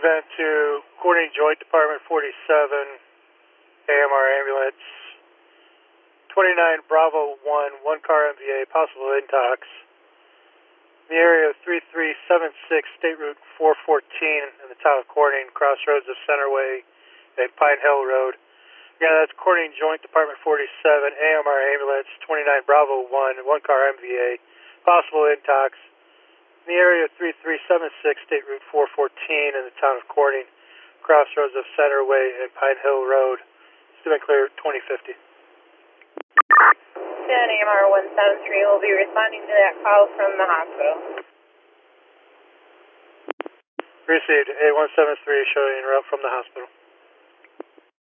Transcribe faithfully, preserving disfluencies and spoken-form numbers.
event to Coordinating Joint Department forty-seven, A M R ambulance, twenty-nine Bravo one, one car M V A, possible intox. In the area of three three seven six State Route four fourteen in the town of Corning, crossroads of Centerway and Pine Hill Road. Yeah, that's Coordinating Joint Department forty-seven, A M R ambulance, twenty-nine Bravo one, one car M V A, possible intox. In the area of three three seven six State Route four fourteen in the town of Corning, crossroads of Centerway and Pine Hill Road. Still clear twenty fifty. ten A M R one seven three will be responding to that call from the hospital. Received. A one seven three showing en route from the hospital.